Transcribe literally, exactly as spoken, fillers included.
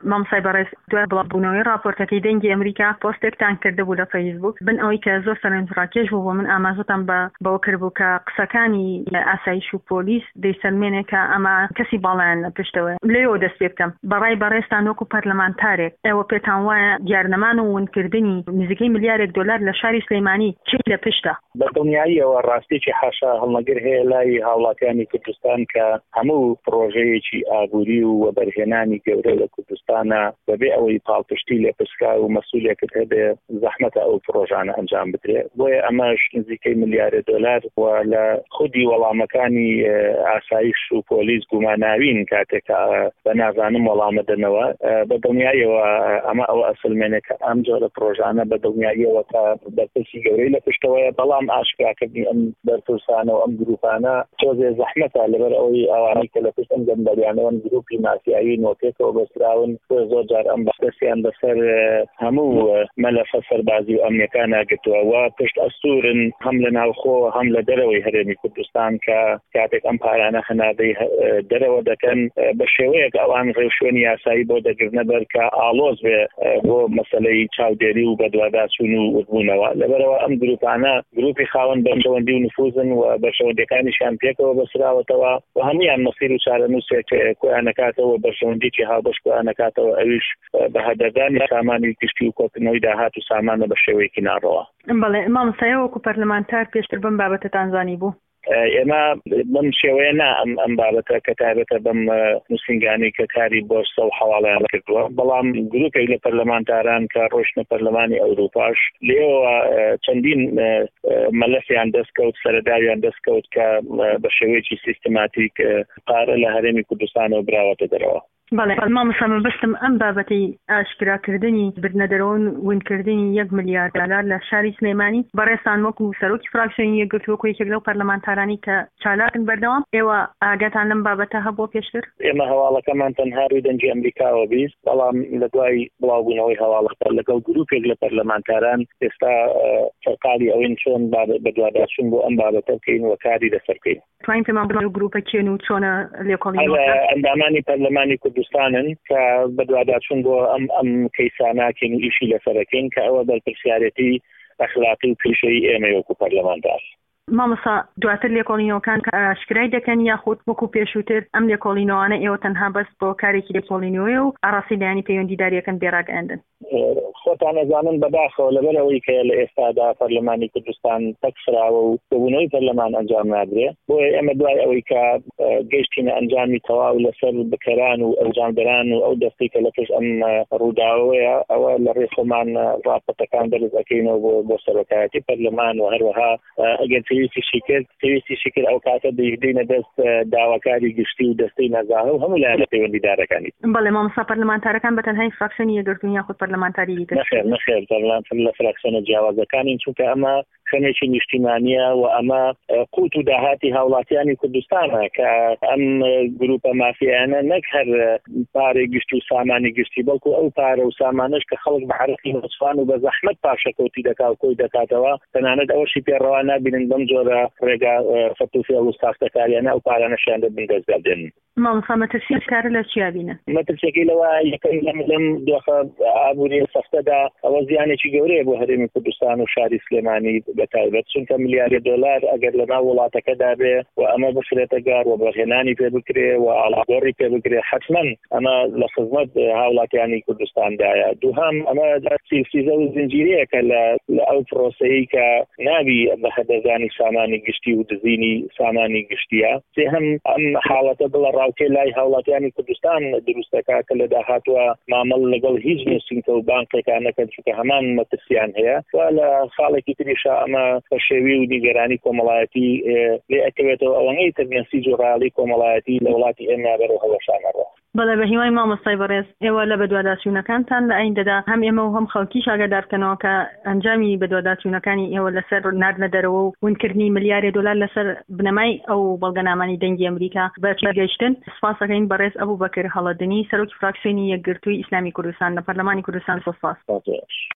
مامۆسای بەڕێز دوای بڵاوبوونەوەی راپۆرتەکەی دەنگی ئەمریکا پۆستێکتان کرده بوو لە فەیسبوک بن ئەوەی کە زۆر سەرنجڕاکێش بوو بۆ من ئاماژەتان بە بەوە کردبوو کە قسەکانی ئاسایش و پۆلیس دەیسەلمێنێ کە ئەمە کەسی باڵیان لە پشتەوە لێەوە دەست پێ بکەم بەڕای بەڕێستان وەکو پەرلەمانتارێک ئێوە پێتان وایە دیارنەمان و ونکردنی نزیکەی ملیارێک دۆلار لە شاری سلەیمانی چی لە پشتە؟ بەدڵنیاییەوە ڕاستێکی حاشا هەڵمەگر هەیە لای هاوڵاتیانی کوردستان کە هەموو پرۆژەیەکی ئابووری و وەبەرهێنانی گەورە لە کوردستانە بەبێ ئەوەی پاڵپشتی لێ پسکا و مەسئولێکت هەبێ زەحمەتە ئەو پرۆژانە ئەنجام بدرێت بۆیە ئەمەش نزیکەی ملیارە دۆلار و لە خودی وەڵامەکانی ئاسایش و پۆلیس گوماناوین کاتێک بە نازانم وەڵامە دەنەوە بەدڵنیاییەوە ئەمە ئەو ئەسلمێنێک کە ئەم جۆرە پرۆژانە بەدڵنیاییەوە تا بەرپرسی گەورەی لە پشتەوەیە بەڵام ئاشکراکردنی ئەم بەرپرسانە و ئەم گروپانە تۆزێ زەحمەتە لەبەر ئەوەی ئەوانەی کە لە پشت ئەم گەندەریانەوە گروپی مافیایی نۆتێکەوە بەسراون زۆر جار ئەم بەستەسیان بەسەر هەموو مەلەفە سەربازی و ئەمنیەکان ناگرتووە و پشت ئەستورن هەم لە ناوخۆ هەم لە دەرەوەی هەرێمی کوردستان کە کاتێک ئەم پارانە هەنادەی دەرەوە دەکەن بە شێوەیەک ئەوان ڕێوشوێنی یاسایی بۆ دەگرنە بەر کە ئاڵۆز بێ بۆ مەسەلەی چاودێری و بەدواداچوون و وتبوونەوە لەبەرەوە ئەم گروپانە گروپی خاوەن بەشەوەندی و نفوزن و بەشەوەندەکانیشان پێکەوە بەسراوەتەوە و هەمویان مەسیر و چارەنووسێک کۆیانەکاتەوە بەشەوەندیی هاوبەش کۆیانەکاتەوە ئەویش بە هەدەردانی سامانی گشتی و کۆکردنەوەی داهات و سامانە بە شێوەیەکی ناڕەوە. بەڵێ مامۆستایە وەکو پەرلەمانتار پێشتر بم بابەتتان زانی بوو. ئێمە بەم شێوەیە نا ئەم ئەم بابەتە کە تایبەتە بەم نووسنگانی کە کاری بۆشتە و حواڵیان کردووە بەڵام گروپێک لە پەرلەمانتاران کە ڕۆشنە پەرلەمانی ئەوروپاش لێەوە چەندین مەلەفیان دەستکەوت سەرەداویان دەستکەوت کە بە شێوەیەکی سیستماتیک پارە لە هەرێمی کوردستانەوە براوەتە دەرەوە. بەڵێ مامۆستا بەستم ئەم بابەتی ئاشکراکردنی بردنەدەرەوەن ونکردنی یەک ملیار دلار لە شاری سلەیمانی بەڕێستان وەکو سەرۆکی فراکسیۆنی یەکگرتووەکو یەکێک لەو پەرلەمانتارانی کە چالاکن بەردەوام ئێوە ئاگاتان لەم بابەتە هەبووە پێشتر؟ ئێمە هەواڵەکەمان تەنها ڕووی دەنگی ئەمریکاوە بیست بەڵام لە دوای بڵاوبوونەوەی هەواڵەکە لەگەڵ گروپێک لە پەرلەمانتاران ئێستا سەرقالی ئەوەن چۆن بەدواداچوون بۆ ئەم بابەتە بکەین و کاری لەسەر بکەین. توانین پێمان بڵێن گروپە کێن و چۆنە لێکۆڵینەوە ئەندامانی پەرلەمانی کوردستانن کە بەدواداچوون بۆ ئەم ئەم کەیساناکەین و ئیشی لەسەرەکەین کە ئەوە بەرپرسیارەتی ئەخلاقی و پیشەی ئێمە وەکو پەرلەمانتار. مامۆستا دواتر لێکۆڵینەوەکان کە ئاشکرای دەکەن یاخود وەکو پێشووتر ئەم لێکۆڵینەوەانە ئێوە تەنها بەس بۆ کارێکی لێکۆڵینەوەی و ئاڕاستی لایانی پەیوەندیداریەکەن بێڕاگەاندن؟ خۆتان ئەزانن بەداخەوە لەبەر ئەوەی کە لە ئێستادا پەرلەمانی کوردستان تەکسراوە و بوونەوەی پەرلەمان ئەنجام نادرێ بۆیە ئێمە دوای ئەوەی کە گەیشتینە ئەنجامی تەواو لەسەر بکەران و ئەنجامدەران و ئەو دەستی کە لە پشت ئەم ڕووداوەیە ئەوە لە ڕێخۆمان ڕاپەتەکان دەرز دەکەینەوە بۆ بۆ سەرۆکایەتی پەرلەمان و هەروەها ئەگەر پێویستی شکر پێویستی شکر ئەو کاتە دەیدەینە دەست داواکاری گشتی و دەستەی نەزاهە و هەموو لایەنە پەیوەندیدارەکانی. بەڵێ مامۆستا پەرلەمانتارەکان بەتەنهای فراکسیۆنی یەکگرتوون یاخود پەرلەمانتاری دیکە؟ نەخێر نەخێر پەرلەمان لە فراکسیۆنە جیاوازەکانین چونکە ئەمە خەمێکی نیشتیمانیە و ئەمە قوت و داهاتی هاوڵاتیانی کوردستانە کە ئەم گروپە مافیایانە نەک هەر پارەی گشتی و سامانی گشتی بەڵکو ئەو پارە و سامانش کە خەڵک بە حرەقی مەسفان و بە زەحمەت پاشەکەوتی دەکا و کۆی دەکاتەوە تەنانەت ئەوەشی پێڕەوا نابینن بەم جۆرە ڕێگا فەتوفێڵ و ساختەکاریانە ئەو پارانەشیان دەبن دەستگادێن. مامۆستا مەترسی کارە لە چیا بینن؟ مەترسێکی لەوە یەکەم لەم لەم دۆخە ئابووری سەختەدا ئەوە زیانێکی گەورەیە بۆ هەرێمی کوردستان و شاری سلێمانی بەتایبەت چونکە ملیارە دۆلار ئەگەر لەناو وڵاتەکەدا بێ و ئەمە بفرێتە گار و بەرهێنانی پێ بکرێ و ئاڵاگۆڕی پێ بکرێ حتما ئەمە لە خزمەت هاوڵاتیانی کوردستاندایە. دووهەم ئەمە سیلسیزە و زنجیرەیەکە لە ئەو پرۆسەیە کە نابی بە هەدەردانی سامانی گشتی و دزینی سامانی گشتیە. سێهەم ئەم حاڵەتە بڵە ڕاوکێ لای هاوڵاتیانی کوردستان دروستەکە کە لە داهاتوە مامەڵ لەگەڵ هیچ نووسینکە و بانقێکان نەکەن چونکە هەمان مەترسیان هەیە و لە خاڵێکی تریشە ئەمە بەشێوی و نیگەرانی کۆمەڵایەتی لێ ئەکەوێتەوە ئەوەنەی تەرمێنسی جۆراڵی کۆمەڵایەتی لە وڵاتی ئێمە بەرەو هەڵەشانەڕۆ. بەڵێ بە هیوای مامۆستای بەڕێز ئێوە لە بەدواداچوونەکانتان لە ئایندەدا هەم ئێمە و هەم خەڵکیش ئاگادارکەنەوە کە ئەنجامی بەدواداچوونەکانی ئێوە لەسەر ناردنە دەرەوە و ونکردنی ملیارێ دۆلار لەسەر بنەمای ئەو بەڵگەنامانی دەنگی ئەمریکا بەگەیشتن سپاس دەکەین بەڕێز ئەبوو بەکر هەڵەدنی سەرۆکی فراکسیۆنی یەکگرتووی ئیسلامی کوردستان لە پەرلەمانی کوردستان. سپاس.